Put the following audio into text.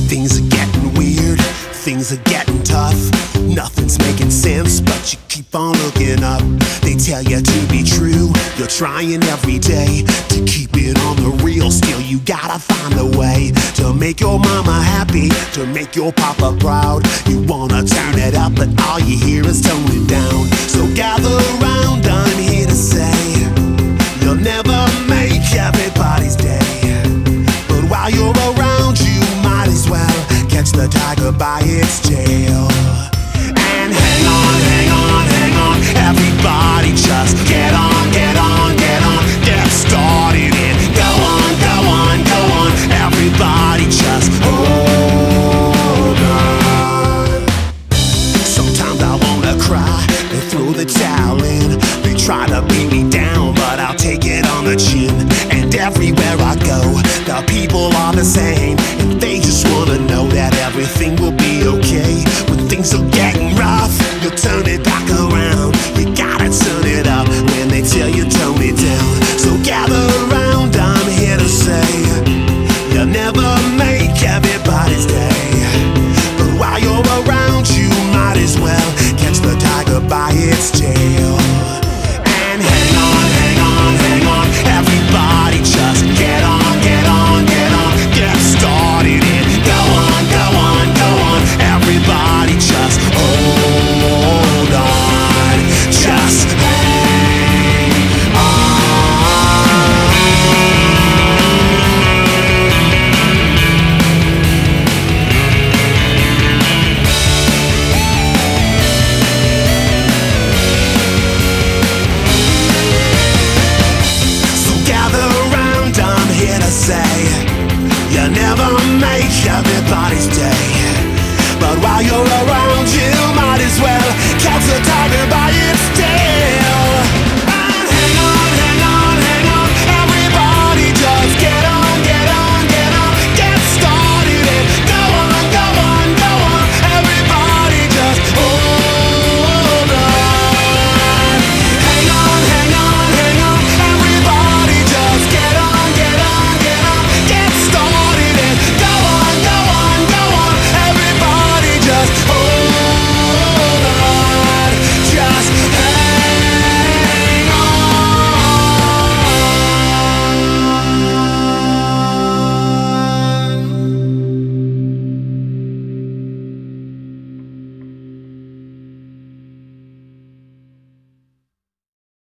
Things are getting weird, things are getting tough. Nothing's making sense, but you keep on looking up. They tell you to be true, you're trying every day to keep it on the real. Still you gotta find a way to make your mama happy, to make your papa proud. You wanna turn it up, but all you hear is tone it down. So gather around, I'm here to say you'll never make everybody's day, but while you're around you might as well catch the tiger by its tail. And hang on, hang on, hang on, everybody just get on, get on, get on, get started and go on, go on, go on, everybody just hold on. Sometimes I wanna cry and throw the towel in. They try to beat me down, but I'll take it on the chin. And everywhere I go, the people are the same, and they just wanna know that everything will be okay. When things are getting rough, you'll turn it back around. You gotta turn it up when they tell you tone it down. So gather around, I'm here to say you'll never make everybody's day, but while you're around you might as well catch the tiger by its tail. And hang on, hang on, hang on, everybody just get on, get on, get on, get started and go on, go on, go on, everybody just hold on, just hang on. So gather around, I'm here to say you never make everybody's day, but while you're around you might as well catch the tiger by